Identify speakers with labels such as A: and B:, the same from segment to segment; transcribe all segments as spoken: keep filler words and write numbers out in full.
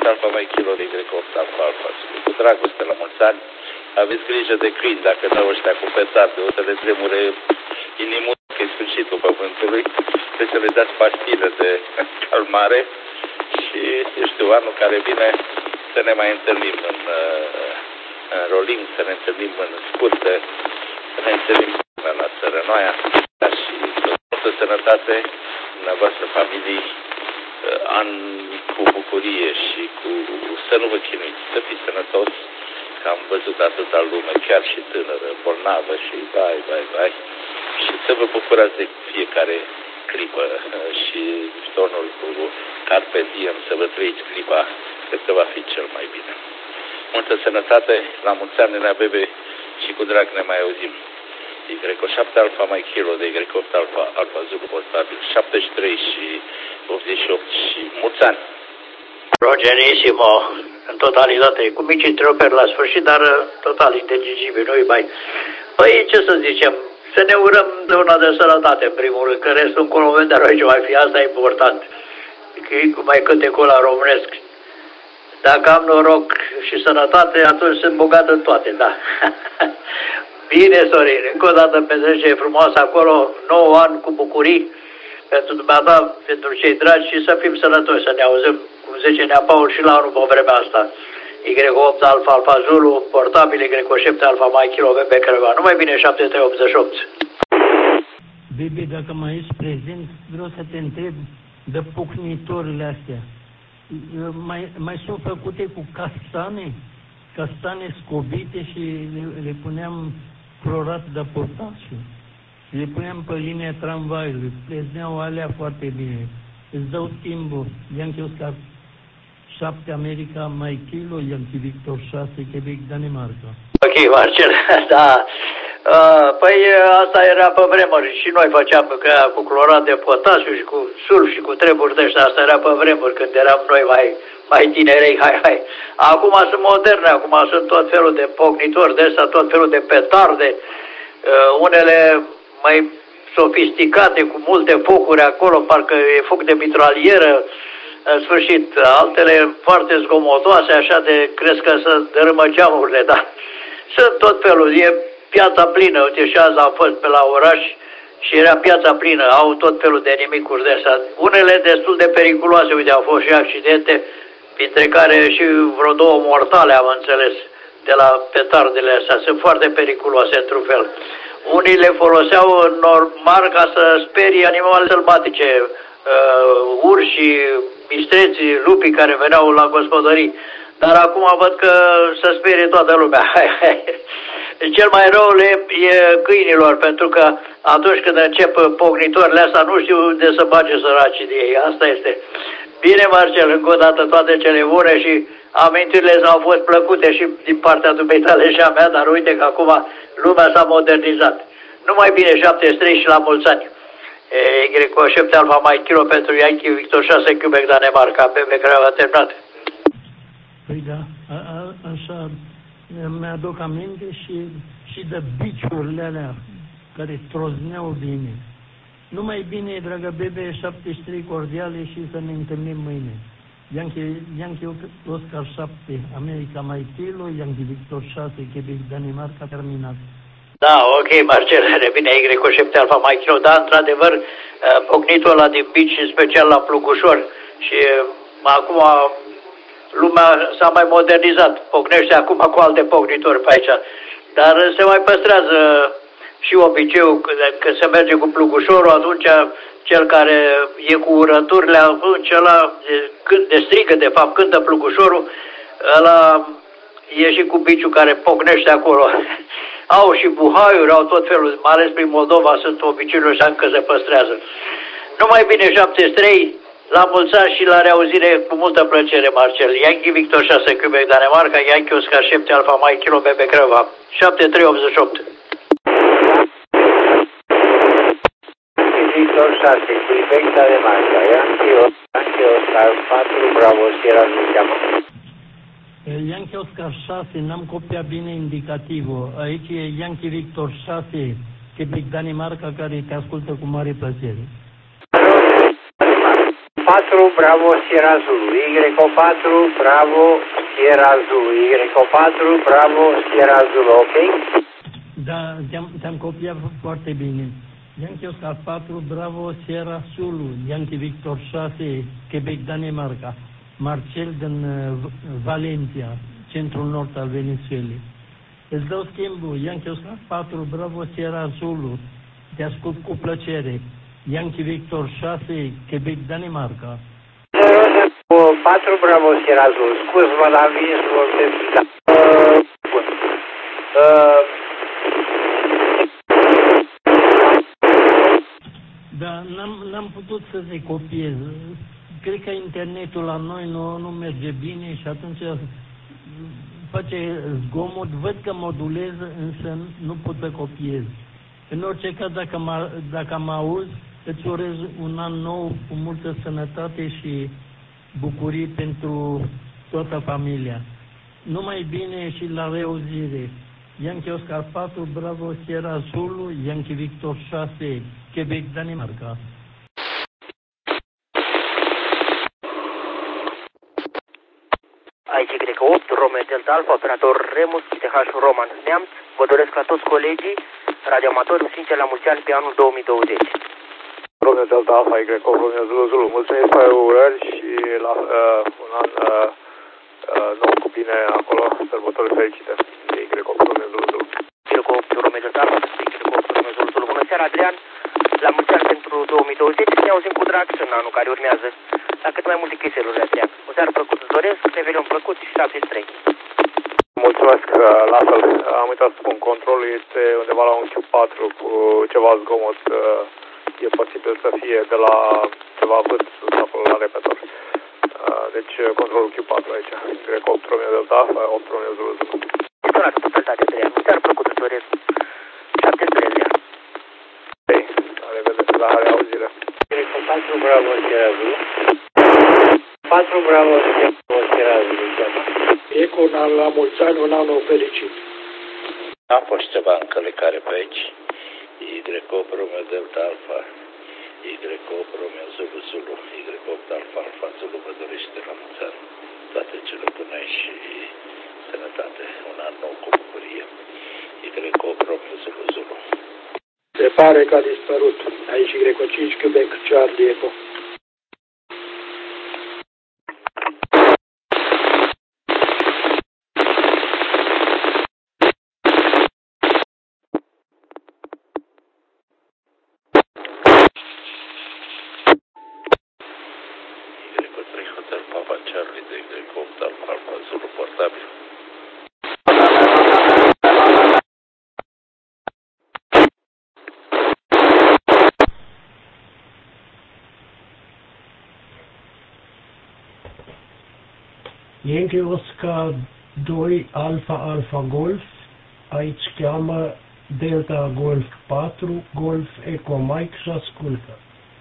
A: Alfa Mai Kilo de Y opt Alfa Alfa Zulu. Cu dragoste, la mulți ani. Aveți grijă de câini, dacă nu ăștia cu petarde, o să le tremure inimul, că e sfârșitul pământului. Trebuie să le dați pastile de calmare și, eu știu, anul care vine să ne mai întâlnim în, în rolim, să ne întâlnim în scurte, să ne întâlnim la Țărănoaia și multă sănătate dumneavoastră, familii, an cu bucurie și cu să nu vă chinuiți, să fiți sănătoși, că am văzut atâta lume, chiar și tânără, bolnavă și vai, vai, vai, și să vă bucurați de fiecare clipă și tonul cu Carpe Diem, să vă trăiți clipa, cred că va fi cel mai bine. Multă sănătate, la mulți ani, Nenea Bebe, și cu drag ne mai auzim. Y șapte Alfa Mai Kilo de Y opt Alfa Alfa Zulu portabil, șaptezeci și trei și optzeci și opt și mulți ani.
B: Rogerissimo, în totalitate, cu mici întrebări la sfârșit, dar total inteligibil, nu-i mai... Păi, ce să zicem, să ne urăm de una de sănătate, în primul rând, că restul încolo vedem aici mai fi, asta e important. Că e mai cântecul la românesc. Dacă am noroc și sănătate, atunci sunt bogat în toate, da. Bine, Sorin, încă o dată pentru ce e frumos acolo, nouă ani cu bucurii, pentru dumneata, pentru cei dragi și să fim sănătoși, să ne auzim, cum zice Nea Paul, și la anul pe vremea asta. Y opt Alfa Alfa Zulu, portabil, Y șapte Alfa Mai Kilo, B B Creva. Numai bine, șapte trei optzeci și opt.
C: Bebe, dacă mai ești prezent, vreau să te întreb de pocnitorile astea. Mai, mai sunt făcute cu castane, castane scobite și le, le puneam clorat de potasiu. Le puneam pe linia tramvaiului, plezneau alea foarte bine. Îți dau schimbul, Yankee Oscar șapte America Mai Kilo, Yankee Victor șase Quebec Danemarca.
B: Ok, Marcel, da. Uh, păi asta era pe vremuri și noi făceam că, cu clorat de potasiu și cu sulf și cu treburi de ăștia, asta era pe vremuri când eram noi mai, mai tinerei, hai, hai. Acum sunt moderne, acum sunt tot felul de pocnitori de ăsta, tot felul de petarde, uh, unele mai sofisticate, cu multe focuri acolo, parcă e foc de mitralieră, în sfârșit, altele foarte zgomotoase, așa de, crezi că să dărâmă geamurile, da. Sunt tot felul, e piața plină, uite și azi am fost pe la oraș și era piața plină, au tot felul de nimicuri de astea. Unele destul de periculoase, uite, au fost și accidente, printre care și vreo două mortale, am înțeles, de la petardele astea. Sunt foarte periculoase, într-un fel. Unii le foloseau normal ca să sperie animale sălbatice, uh, urși, mistreții, lupii care veneau la gospodării. Dar acum văd că se sperie toată lumea. Cel mai rău le e câinilor, pentru că atunci când încep pocnitorile astea, nu știu unde să bage săracii de ei. Asta este. Bine, Marcel, încă o dată toate cele bune și amintirile au fost plăcute și din partea dumitale și a mea, dar uite că acum lumea s-a modernizat. Numai bine, șaptezeci și trei și la mulți ani. Y șapte Alfa Mai Kilo pentru Yankee Victor șase Quebec Danemarca, B B care a terminat.
C: Păi da, a, a, așa mi-aduc aminte și, și de biciurile alea care trozneau bine. Numai bine, dragă Bebe, șaptezeci și trei cordiale și să ne întâlnim mâine. Yankee, Yankee Oscar șapte, America Mai Kilo, Yankee Victor șase, Quebec Danemarca, terminat.
B: Da, ok, Marcel, revine Y șapte Alfa Mai Kilo, da, într-adevăr, pocnitul ăla din bici, în special la Plugușor și acum lumea s-a mai modernizat, pocnește acum cu alte pocnitori pe aici, dar se mai păstrează și obiceiul că, că se merge cu plugușorul, atunci cel care e cu urăturile, atunci ăla de strigă, de fapt, cântă plugușorul, ăla e și cu biciul care pocnește acolo. Au și buhaiuri, au tot felul, mai ales prin Moldova sunt obiceiurile ăștia încă se păstrează. Numai bine, șaptezeci și trei, la mulți ani și la reauzire cu multă plăcere, Marcel. Yankee Victor șase Quebec Danemarca, Yankee Oscar șapte Alfa Mai Kilo B B Creva, șapte trei optzeci și opt.
D: Victor șase Quebec Danemarca, Yankee Oscar patru Bravo Sierra nu cheamă.
C: Yankee Oscar șase, n-am copiat bine indicativul. Aici e Yankee Victor șase Quebec Danemarca, care te ascultă cu mare plăcere.
D: patru, Bravo, Sierra Zulu. Y patru, Bravo, Sierra Zulu. Y patru, Bravo, Sierra Zulu, ok?
C: Da, te-am, te-am copiat foarte bine. Yankee Oscar patru, Bravo, Sierra Zulu, Yankee Victor șase, Quebec, Danemarca, Marcel din uh, Valencia, centrul nord al Venezuelei. Îți dau schimbul, Yankee Oscar patru, Bravo, Sierra Zulu, te ascult cu plăcere. Yankee Victor șase, Quebec, Danemarca.
D: patru, Bravo, Sierra Zulu. Scuz-mă, dar vin să vorbesc. Uh, bun. Uh,
C: Da, n-am, n-am putut să se copiez. Cred că internetul la noi nu, nu merge bine și atunci face zgomot. Văd că modulez, însă nu pot să copiez. În orice caz, dacă mă, dacă mă auzi, îți urez un an nou cu multă sănătate și bucurii pentru toată familia. Numai bine și la reauzire. Yankee Oscar patru, Bravo, Sierra Zulu, Yankee Victor șase, Quebec, Danemarca.
E: Aici Y opt, Romeo Delta Alpha, operator Remus, I T H Roman Neamț. Vă doresc la toți colegii radioamatori sincer la mulți ani pe anul două mii douăzeci.
F: Romeo Delta Alpha, Y opt, Romeo Zulu Zulu. Mulțumesc pe urări și la uh, un an uh, uh, nou cu bine acolo, sărbători fericite. Y opt, Romeo Zulu Zulu.
E: Y opt, Romeo Delta Alpha, Y opt, Romeo Zulu Zulu. Bună seara, Adrian! La mulți ani pentru două mii douăzeci, ne auzim cu drag în anul care urmează. La cât mai multe chiseluri, Adrian. O seară plăcută îți doresc, revelion plăcut și șaptezeci și trei.
F: Mulțumesc, la fel. Am uitat să spun, controlul este undeva la un Q patru cu ceva zgomot. E posibil să fie de la ceva vânt sus acolo la repetor. Deci controlul Q patru aici. Y opt, Romeo Delta Alpha, opt, Romeo Zulu Zulu.
E: Mulțumesc cu totalitate, Adrian. O seară plăcută îți doresc. șaptezeci și trei, Adrian.
F: Ei, la revedere, la reauzire.
D: patru, Bravo, Sierra Zulu. patru, Bravo, Sierra Zulu.
G: E cu un an la mulți ani, un an nou fericit.
A: A fost ceva încălecare pe aici. Y opt, Romeo Delta Alpha, Y opt, Romeo Zulu Zulu, Y opt, Alpha Alpha Zulu vă dorește la mulți ani toate cele bune și sănătate. Un an nou cu bucurie. Y opt, Romeo Zulu Zulu.
G: Se pare că a dispărut. Aici Y cinci, Quebec, Charlie Echo.
H: Yankee Oscar doi, Alpha Alpha Golf, aici cheamă Delta Golf patru, Golf Echo Mike și ascultă.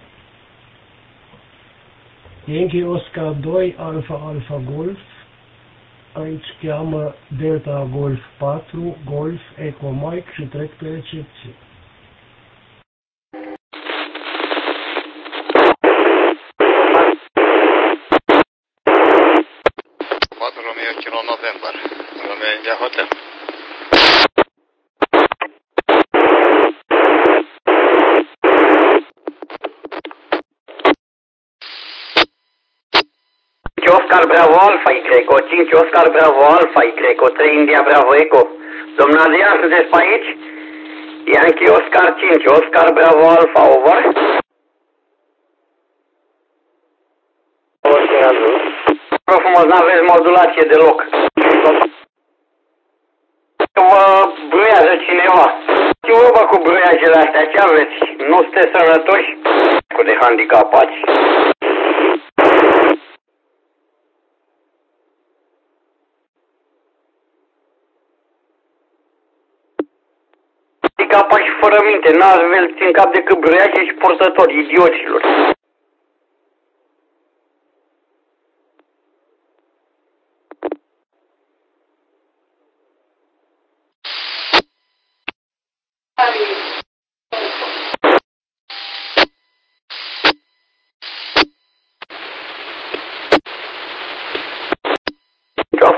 H: Yankee Oscar doi, Alpha Alpha Golf, aici cheamă Delta Golf patru, Golf Echo Mike și trec pe recepție.
I: Romeo Kilo November, Romeo India Hotel.
B: Oscar Bravo Alpha Y, cinci Oscar Bravo Alpha Y, trei India Bravo Echo. Domnul Adrian, sunteți pe aici? Yankee Oscar cinci, Oscar Bravo Alpha, over. Vă frumos, n-aveți modulație deloc. Vă bruiază cineva. Ce vorba cu bruiajele astea, ce aveți? Nu sunteți sănătoși? Cu de handicapați. Handicapați și fără minte, n-aveți în cap decât bruiaje și purtători, idioților.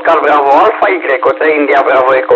D: Oscar Bravo Alpha, Y trei India Bravo Eco.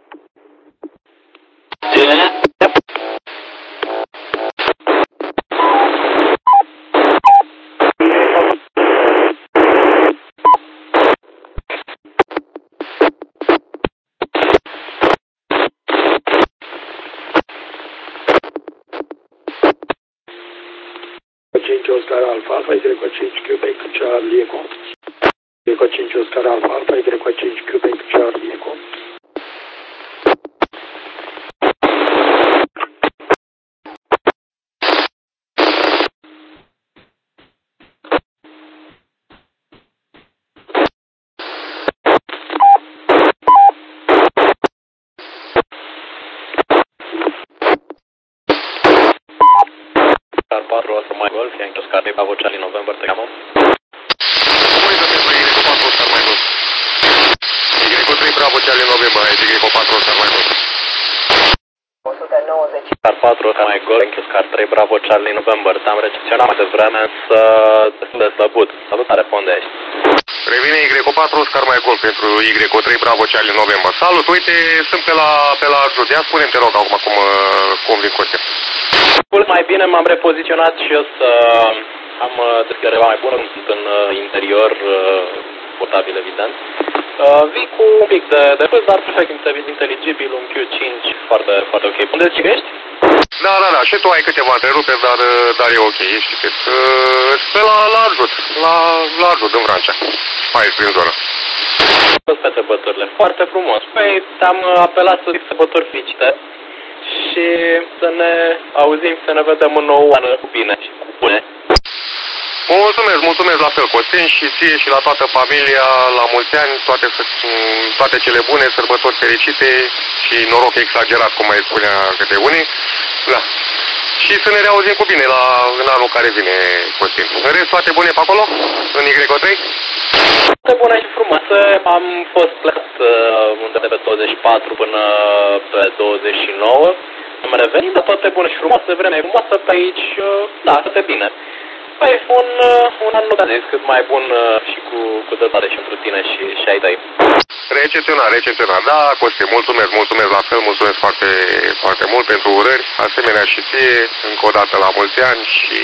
G: cinci Oscar Alpha Alpha, Y cinci Quebec Charlie Eco. Y cinci Oscar Alpha Alpha, Y cinci Quebec Charlie Eco.
J: patru Oscar Mike Golf, Yankee Oscar Bravo Charlie November, te chiamăm.
I: Comunica pentru Y patru Oscar Mike Golf. Y trei Bravo Charlie November, Y patru Oscar Mike Golf.
E: o sută nouăzeci.
J: Oscar patru Oscar Mike Golf, Yankee Oscar trei Bravo Charlie November. Te-am recepționat mai devreme, însă destul de slăbut. Salutare, pe unde ești?
I: Revine Y patru Oscar Mike Golf pentru Y trei Bravo Charlie November. Salut, uite, sunt pe la, pe la Arjut. Ia spune-mi, te rog, acum cum, cum vin Costin.
J: Mult mai bine, m-am repoziționat și eu să am descărcarea mai bună, sunt în interior, portabil evident. Vii cu un pic de, de pâs, dar perfect inteligibil, un Q cinci, foarte, foarte ok. Unde zici că ești?
I: Da, da, da, și tu ai câteva întreruperi, dar, dar e ok, ești cât. Pe la, la Arjut, la, la Arjut, în Vrancea, aici, prin zonă.
J: Pe sărbătorile, foarte frumos. Păi, te-am apelat să zic sărbători fericite și să ne auzim, să ne vedem în nou an cu bine și cu bune.
I: Mulțumesc, mulțumesc la fel, Costin, și ție și la toată familia, la mulți ani, toate, toate cele bune, sărbători fericite și noroc exagerat, cum mai spunea câte unii. Da. Și să ne reauzim cu bine la, în anul care vine, Costin. În rest, toate bune pe acolo, în Y trei?
J: Toate bune și frumoase. Am fost plecat uh, undeva pe douăzeci și patru până pe douăzeci și nouă. Am revenit, dar toate bune și frumoase, vremea frumoasă pe aici, uh, da, toate bine. Păi, un, uh, un an nu te-a zis cât mai bun uh, și cu, cu dătare și pentru tine și, și ai tăi.
I: Recepționat, recepționat. Da, Costi, mulțumesc, mulțumesc la fel, mulțumesc foarte, foarte mult pentru urări, asemenea și ție, încă o dată la mulți ani și...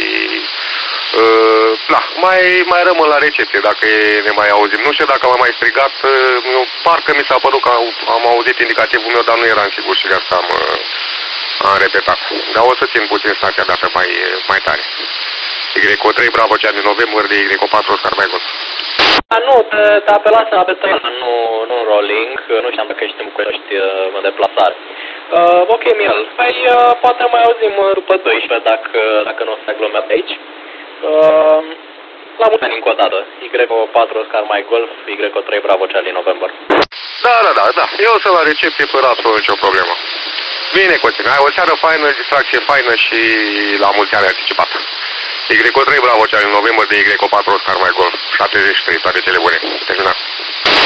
I: Uh, da, mai, mai rămân la recepție dacă ne mai auzim. Nu știu dacă m-am mai strigat, uh, eu, parcă mi s-a părut că am auzit indicativul meu, dar nu eram sigur și de asta am, uh, am repetat. Dar o să țin puțin stația dată mai, mai tare. Y trei Bravo Charlie November de Y patru Oscar Mike Golf.
J: A, nu, te, te apelați în A B T, nu, nu în rolling, nu știam dacă ești în București în deplasare. Uh, ok, Mirel, păi uh, poate mai auzim după doisprezece dacă, dacă nu o să aglomerăm aici. Uh, la mulți ani încă o dată, Y patru Oscar Mike Golf, Y trei Bravo Charlie November.
I: Da, da, da, da, eu sunt la recepție fără absolut nicio problemă. Bine, Costin, ai o seară faină, distracție faină și la mulți ani anticipat. Y trei Bravo Charlie November de Y patru Oscar Mike Golf, șaptezeci și trei, toate cele bune. Terminat.